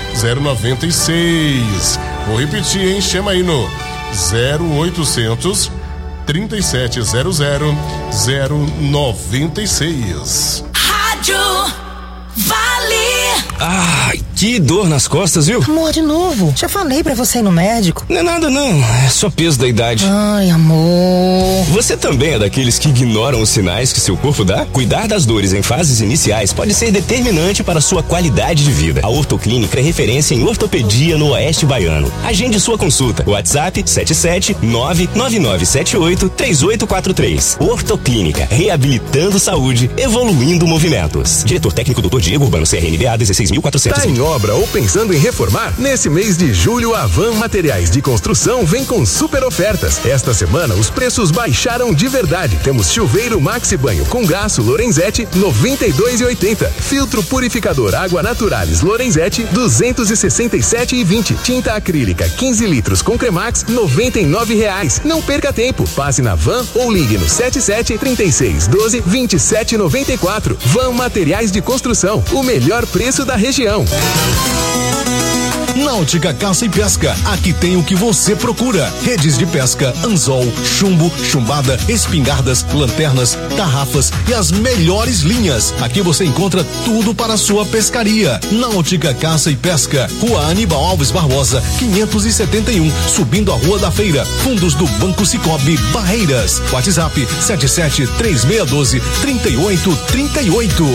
S3: 096. Vou repetir, hein? Chama aí no 0800 3700 096.
S2: Rádio Vale.
S4: Ai, que dor nas costas, viu?
S22: Amor, de novo. Já falei pra você ir no médico.
S4: Não é nada, não. É só peso da idade.
S22: Ai, amor.
S4: Você também é daqueles que ignoram os sinais que seu corpo dá? Cuidar das dores em fases iniciais pode ser determinante para sua qualidade de vida. A Ortoclínica é referência em ortopedia no Oeste Baiano. Agende sua consulta. WhatsApp 77999783843. Ortoclínica, reabilitando saúde, evoluindo movimentos. Diretor técnico Dr. Diego Urbano, CRNBA 16.400.
S1: Tá em obra ou pensando em reformar? Nesse mês de julho, a Van Materiais de Construção vem com super ofertas. Esta semana, os preços baixaram de verdade. Temos chuveiro Maxi Banho com gasto Lorenzetti, R$ 92,80. Filtro purificador Água Naturalis Lorenzetti, R$ 267,20. Tinta acrílica 15 litros com Cremax, R$ 99,00. Não perca tempo. Passe na Van ou ligue no 77 36 12 27 94. Van Materiais de Construção, o melhor preço da região.
S23: Náutica Caça e Pesca, aqui tem o que você procura: redes de pesca, anzol, chumbo, chumbada, espingardas, lanternas, tarrafas e as melhores linhas. Aqui você encontra tudo para a sua pescaria. Náutica Caça e Pesca, Rua Aníbal Alves Barbosa, 571, subindo a Rua da Feira, fundos do Banco Cicobi, Barreiras. WhatsApp 77 3612 3838.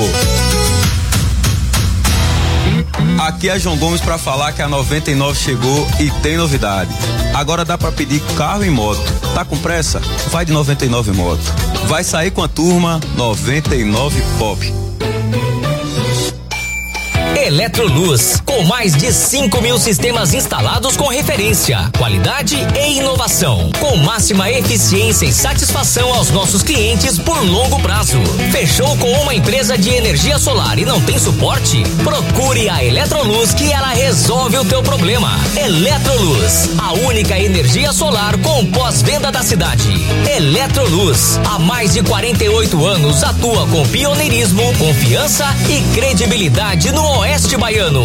S8: Aqui é João Gomes para falar que a 99 chegou e tem novidade. Agora dá para pedir carro e moto. Tá com pressa? Vai de 99 Moto. Vai sair com a turma 99 Pop.
S7: Eletroluz, com mais de 5.000 sistemas instalados com referência, qualidade e inovação, com máxima eficiência e satisfação aos nossos clientes por longo prazo. Fechou com uma empresa de energia solar e não tem suporte? Procure a Eletroluz que ela resolve o teu problema. Eletroluz, a única energia solar com pós-venda da cidade. Eletroluz, há mais de 48 anos atua com pioneirismo, confiança e credibilidade no Oeste Baiano.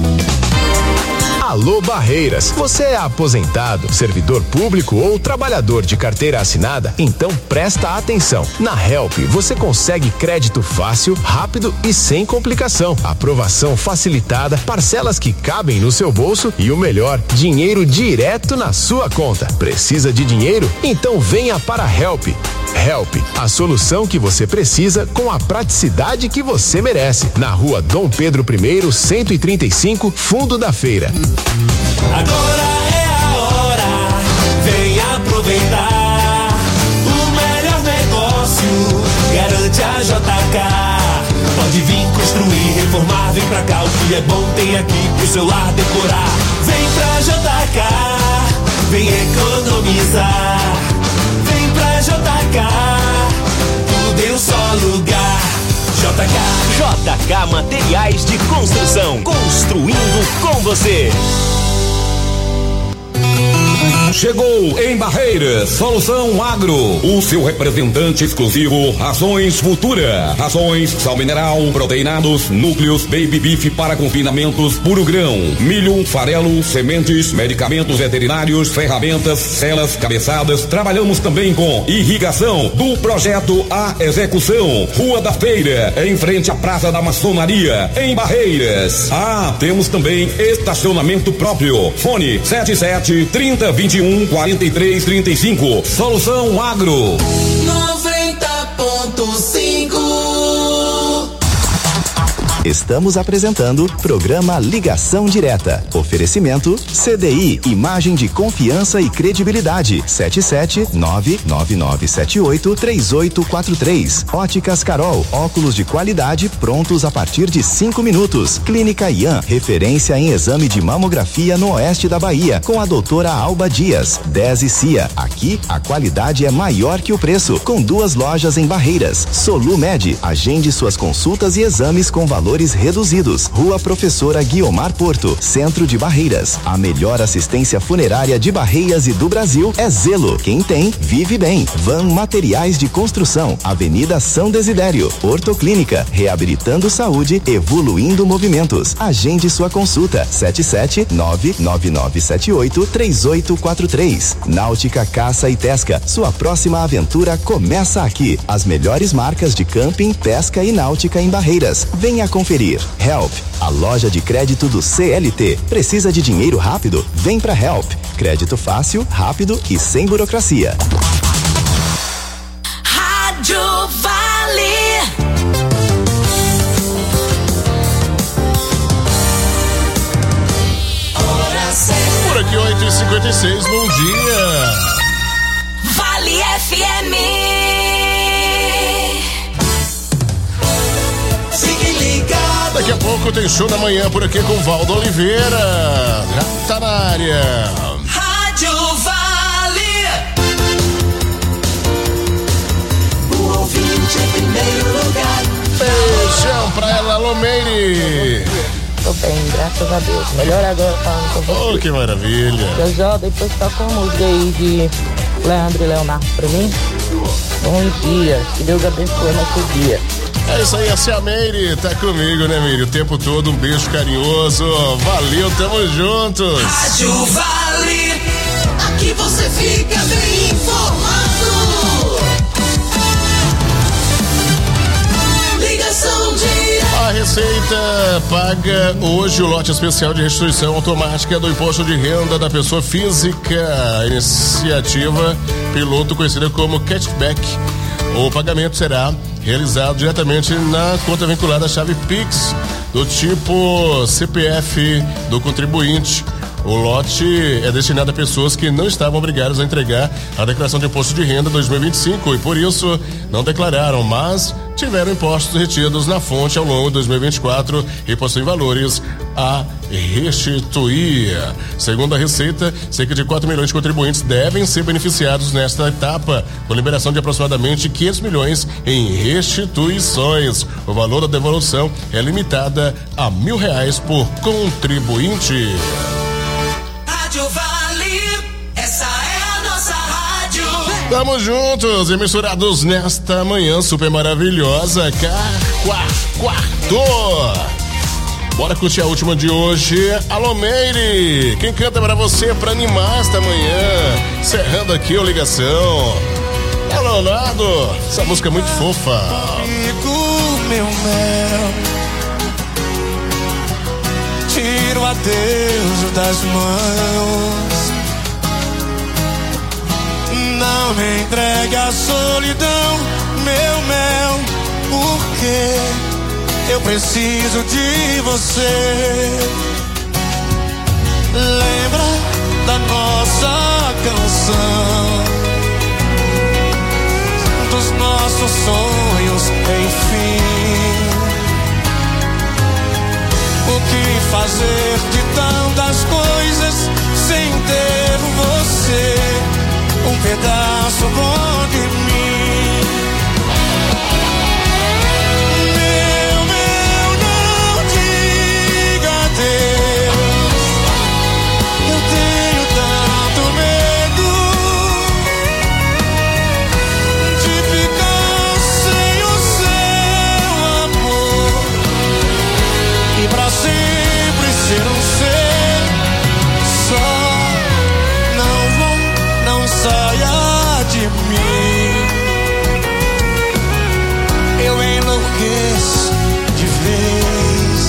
S1: Alô Barreiras, você é aposentado, servidor público ou trabalhador de carteira assinada? Então presta atenção. Na Help você consegue crédito fácil, rápido e sem complicação. Aprovação facilitada, parcelas que cabem no seu bolso e o melhor, dinheiro direto na sua conta. Precisa de dinheiro? Então venha para a Help. Help, a solução que você precisa com a praticidade que você merece. Na rua Dom Pedro I, 135, Fundo da Feira.
S2: Agora é a hora, vem aproveitar. O melhor negócio garante a JK. Pode vir construir, reformar, vem pra cá. O que é bom tem aqui pro seu lar decorar. Vem pra JK, vem economizar. Vem pra JK, tudo em um só lugar.
S4: JK Materiais de Construção, construindo com você.
S9: Chegou em Barreiras, Solução Agro, o seu representante exclusivo, Rações Futura. Rações, sal mineral, proteinados, núcleos, baby beef para confinamentos, puro grão, milho, farelo, sementes, medicamentos veterinários, ferramentas, celas, cabeçadas. Trabalhamos também com irrigação, do projeto à execução. Rua da Feira, em frente à Praça da Maçonaria, em Barreiras. Temos também estacionamento próprio. Fone 77-30-21-43-35. Solução Agro
S2: 90.5.
S1: Estamos apresentando programa Ligação Direta. Oferecimento CDI, imagem de confiança e credibilidade. 77999783843. Óticas Carol, óculos de qualidade prontos a partir de 5 minutos. Clínica Ian, referência em exame de mamografia no Oeste da Bahia, com a doutora Alba Dias. 10 e Cia, aqui a qualidade é maior que o preço, com 2 lojas em Barreiras. Solumed, agende suas consultas e exames com valores reduzidos. Rua Professora Guiomar Porto, Centro de Barreiras. A melhor assistência funerária de Barreiras e do Brasil é Zelo. Quem tem, vive bem. Van Materiais de Construção, Avenida São Desidério. Ortoclínica, reabilitando saúde, evoluindo movimentos. Agende sua consulta. 77999783843. Náutica Caça e Pesca, sua próxima aventura começa aqui. As melhores marcas de camping, pesca e náutica em Barreiras. Venha conferir. Help, a loja de crédito do CLT. Precisa de dinheiro rápido? Vem pra Help. Crédito fácil, rápido e sem burocracia.
S2: Rádio Vale.
S3: Por aqui 8h56, bom dia.
S2: Vale FM.
S3: Daqui a pouco tem show da manhã por aqui com Valdo Oliveira. Já tá na área.
S2: Rádio Vale. O ouvinte em primeiro lugar.
S3: Beijão pra ela, Lomeire.
S10: Tô bem, graças a Deus. Melhor agora falando com você.
S3: Oh, que maravilha.
S10: Já depois toca uma música aí de Leandro e Leonardo pra mim. Bom dia, que Deus abençoe nosso dia.
S3: É isso aí, essa é a Meire, tá comigo, né, Meire? O tempo todo, um beijo carinhoso. Valeu, tamo juntos.
S2: Rádio Vale, aqui você fica bem informado. Ligação direta.
S3: A Receita paga hoje o lote especial de restituição automática do imposto de renda da pessoa física. A iniciativa piloto conhecida como Cashback. O pagamento será realizado diretamente na conta vinculada à chave Pix do tipo CPF do contribuinte. O lote é destinado a pessoas que não estavam obrigadas a entregar a declaração de imposto de renda 2025 e por isso não declararam, mas tiveram impostos retidos na fonte ao longo de 2024 e possuem valores a restituir. Segundo a Receita, cerca de 4 milhões de contribuintes devem ser beneficiados nesta etapa, com liberação de aproximadamente 500 milhões em restituições. O valor da devolução é limitada a R$1.000 por contribuinte.
S2: Rádio Vale, essa é a nossa rádio.
S3: Tamo juntos e misturados nesta manhã super maravilhosa. Quarto. Bora curtir a última de hoje. Alô, Meire, quem canta pra você pra animar esta manhã? Encerrando aqui a ligação. É Leonardo, essa música é muito fofa.
S2: Comigo, meu mel, tiro a Deus das mãos. Não me entregue à solidão, meu mel, porque eu preciso de você. Lembra da nossa canção, dos nossos sonhos, enfim. O que fazer de tantas coisas sem ter você, um pedaço bom de mim. Meu, não diga adeus. Eu tenho tanto medo de ficar sem o seu amor e pra sempre ser um ser só. Não saia de mim, eu enlouqueço de vez.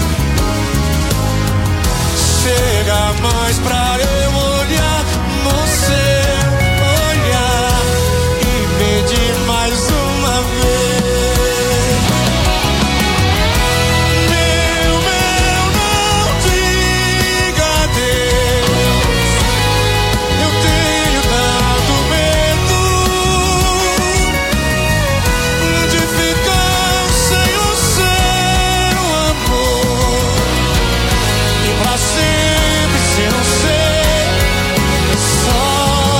S2: Chega mais pra eu olhar você, olhar e pedir mais uma vez. Meu, não diga adeus. Eu tenho tanto medo de ficar sem o seu amor e pra sempre ser um ser só.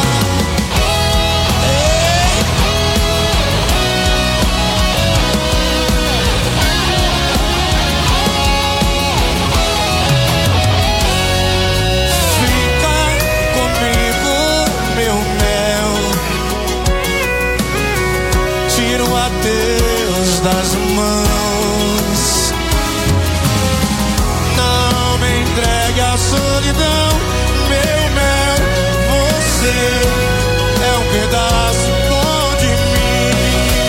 S2: Fica comigo, meu mel, tiro a Deus das mãos. Não me entregue à solidão, meu mel, você é um pedaço bom de mim.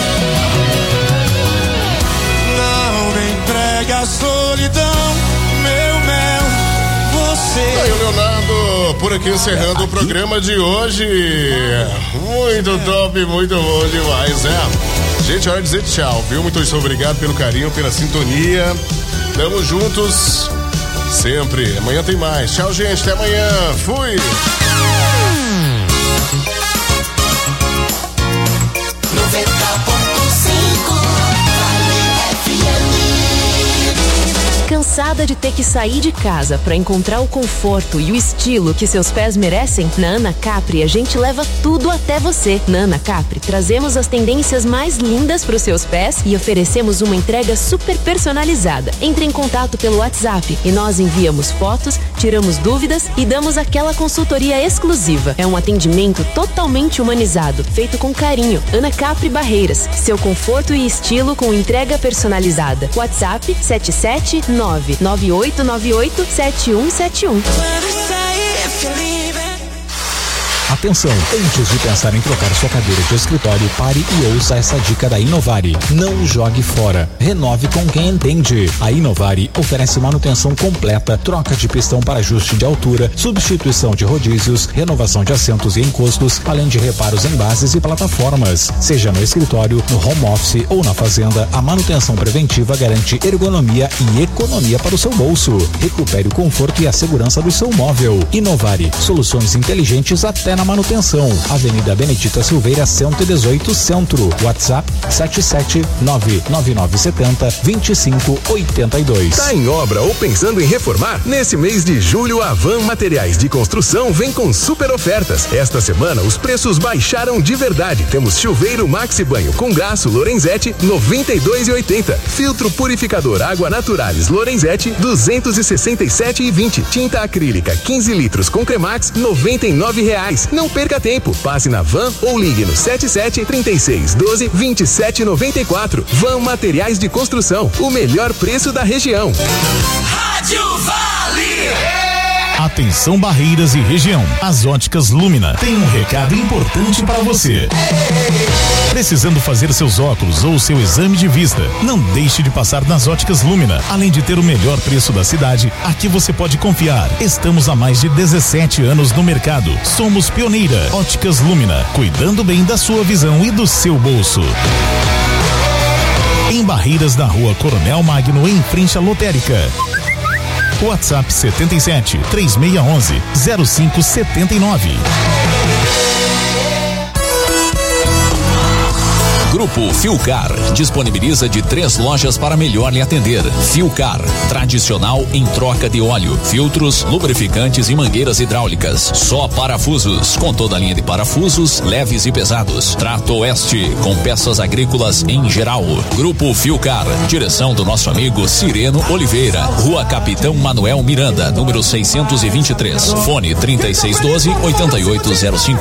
S2: Não me entregue à solidão, meu mel, você.
S3: Aí o Leonardo, por aqui encerrando o programa de hoje. Muito top, muito bom demais, Gente, hora de dizer tchau, viu? Muito obrigado pelo carinho, pela sintonia. Tamo juntos sempre. Amanhã tem mais. Tchau, gente. Até amanhã. Fui.
S6: Cansada de ter que sair de casa para encontrar o conforto e o estilo que seus pés merecem? Na Ana Capri a gente leva tudo até você. Na Ana Capri trazemos as tendências mais lindas para os seus pés e oferecemos uma entrega super personalizada. Entre em contato pelo WhatsApp e nós enviamos fotos, tiramos dúvidas e damos aquela consultoria exclusiva. É um atendimento totalmente humanizado, feito com carinho. Ana Capri Barreiras, seu conforto e estilo com entrega personalizada. WhatsApp 77998987171.
S11: Atenção, antes de pensar em trocar sua cadeira de escritório, pare e ouça essa dica da Inovari. Não jogue fora. Renove com quem entende. A Inovari oferece manutenção completa, troca de pistão para ajuste de altura, substituição de rodízios, renovação de assentos e encostos, além de reparos em bases e plataformas. Seja no escritório, no home office ou na fazenda, a manutenção preventiva garante ergonomia e economia para o seu bolso. Recupere o conforto e a segurança do seu móvel. Inovari, soluções inteligentes até na manutenção. Manutenção, Avenida Benedita Silveira 118 Centro, WhatsApp 77999702582.
S12: Tá em obra ou pensando em reformar? Nesse mês de julho, a Van Materiais de Construção vem com super ofertas. Esta semana os preços baixaram de verdade. Temos chuveiro Maxi Banho com braço Lorenzetti 92,80. Filtro purificador Água Naturalis Lorenzetti 267,20. Tinta acrílica 15 litros com Cremax R$99. Não perca tempo. Passe na Van ou ligue no 77 36 12 27 94. Van Materiais de Construção, o melhor preço da região.
S2: Rádio Vale.
S13: Atenção Barreiras e região. As Óticas Lumina tem um recado importante para você. Precisando fazer seus óculos ou seu exame de vista? Não deixe de passar nas Óticas Lumina. Além de ter o melhor preço da cidade, aqui você pode confiar. Estamos há mais de 17 anos no mercado. Somos pioneira. Óticas Lumina, cuidando bem da sua visão e do seu bolso. Em Barreiras, na Rua Coronel Magno, em frente à lotérica. WhatsApp 77 3611 0579.
S14: Grupo Filcar disponibiliza de 3 lojas para melhor lhe atender. Filcar, tradicional em troca de óleo, filtros, lubrificantes e mangueiras hidráulicas. Só parafusos, com toda a linha de parafusos, leves e pesados. Trato Oeste, com peças agrícolas em geral. Grupo Filcar, direção do nosso amigo Cireno Oliveira. Rua Capitão Manuel Miranda, número 623. Fone 3612-8805.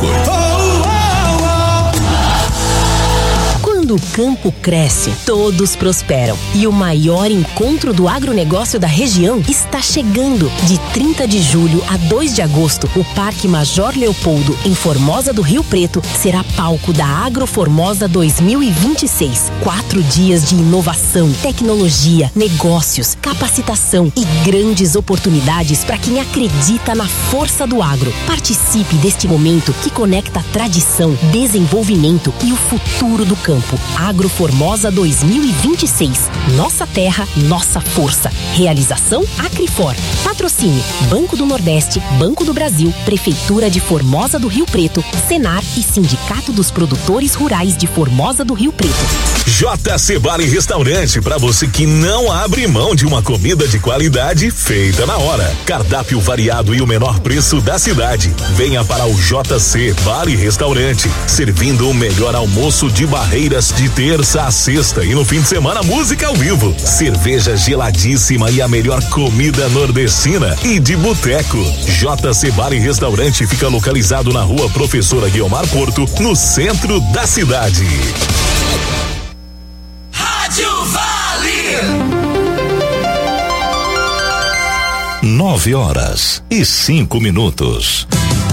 S24: Quando o campo cresce, todos prosperam. E o maior encontro do agronegócio da região está chegando. De 30 de julho a 2 de agosto, o Parque Major Leopoldo, em Formosa do Rio Preto, será palco da Agroformosa 2026. 4 dias de inovação, tecnologia, negócios, capacitação e grandes oportunidades para quem acredita na força do agro. Participe deste momento que conecta tradição, desenvolvimento e o futuro do campo. Agroformosa 2026. Nossa terra, nossa força. Realização Acrifor. Patrocínio Banco do Nordeste, Banco do Brasil, Prefeitura de Formosa do Rio Preto, Senar e Sindicato dos Produtores Rurais de Formosa do Rio Preto.
S25: JC Bar e Restaurante, para você que não abre mão de uma comida de qualidade feita na hora. Cardápio variado e o menor preço da cidade. Venha para o JC Bar e Restaurante, servindo o melhor almoço de Barreiras de terça a sexta e no fim de semana música ao vivo, cerveja geladíssima e a melhor comida nordestina e de boteco. JC Bar e Restaurante fica localizado na Rua Professora Guiomar Porto, no centro da cidade.
S2: Rádio Vale.
S15: 9h05.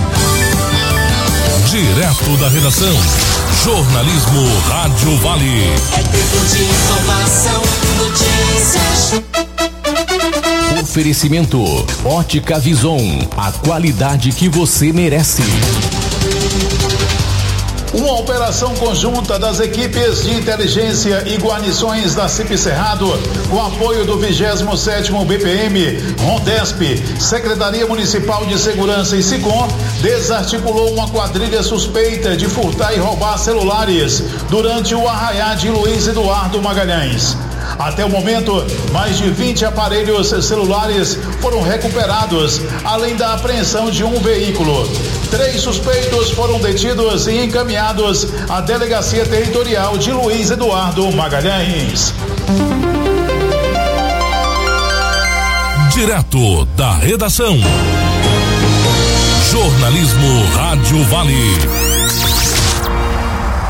S15: Direto da redação. Jornalismo Rádio Vale.
S2: É tempo de informação, notícias.
S14: Oferecimento Ótica Vison, a qualidade que você merece.
S26: Uma operação conjunta das equipes de inteligência e guarnições da CIP Cerrado, com apoio do 27º BPM, Rondesp, Secretaria Municipal de Segurança e SICOM, desarticulou uma quadrilha suspeita de furtar e roubar celulares durante o arraiá de Luiz Eduardo Magalhães. Até o momento, mais de 20 aparelhos celulares foram recuperados, além da apreensão de um veículo. 3 suspeitos foram detidos e encaminhados à Delegacia Territorial de Luiz Eduardo Magalhães.
S15: Direto da redação. Jornalismo Rádio Vale.